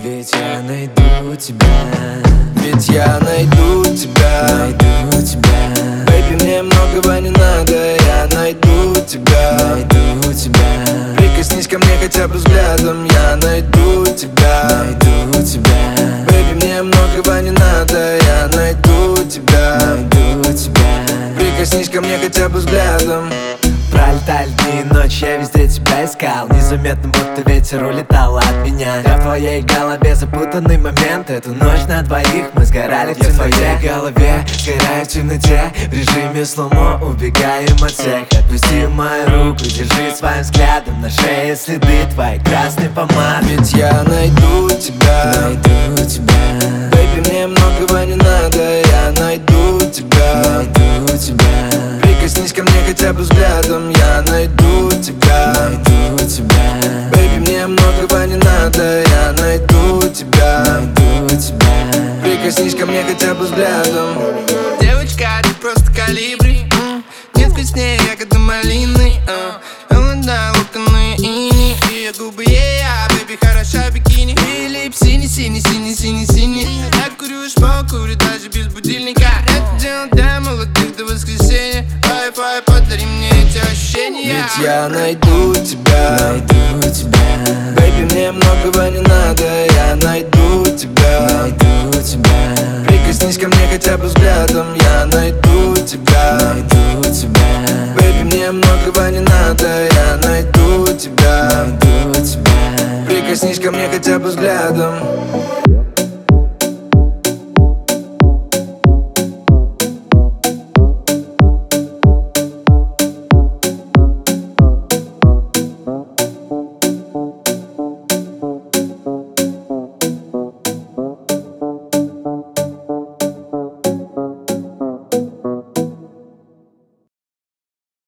Ведь я найду тебя, ведь я найду тебя, найду тебя. Baby, мне многого не надо, я найду тебя, Найду тебя, прикоснись ко мне хотя бы взглядом, я найду тебя, найду тебя, Baby, мне многого не надо, я найду тебя, найду тебя. прикоснись ко мне хотя бы взглядом. Пролетали дни и ночи, я везде тебя искал. Незаметно, будто ветер улетал от меня. Я в твоей голове запутанный момент. Эту ночь на двоих мы сгорали в темноте. Я в твоей голове, сгораю в темноте. В режиме слоумо убегаем от всех. Отпусти мою руку, держи своим взглядом на шее следы твоей красной помады. Ведь я найду тебя, Найду тебя, Baby, мне многого не надо, я найду тебя, найду тебя, прикоснись ко мне хотя бы взглядом, я найду тебя, найду тебя, Baby, мне многого не надо, я найду тебя, найду тебя. прикоснись ко мне хотя бы взглядом. Девочка, ты просто калибри, нет вкуснее ягоды малины, холодная локоны ини, ее губы, yeah, baby, хороша бикини. И лип синий. Я курю, курю даже без будильника. Это дело для молодых до воскресенья. Wi-Fi, подари мне эти ощущения. Ведь я найду тебя, Найду тебя, Baby, мне многого не надо, я найду тебя, найду тебя, прикоснись ко мне хотя бы взглядом, я найду тебя, найду тебя, Baby, мне многого не надо, я найду тебя, найду тебя. прикоснись ко мне хотя бы взглядом.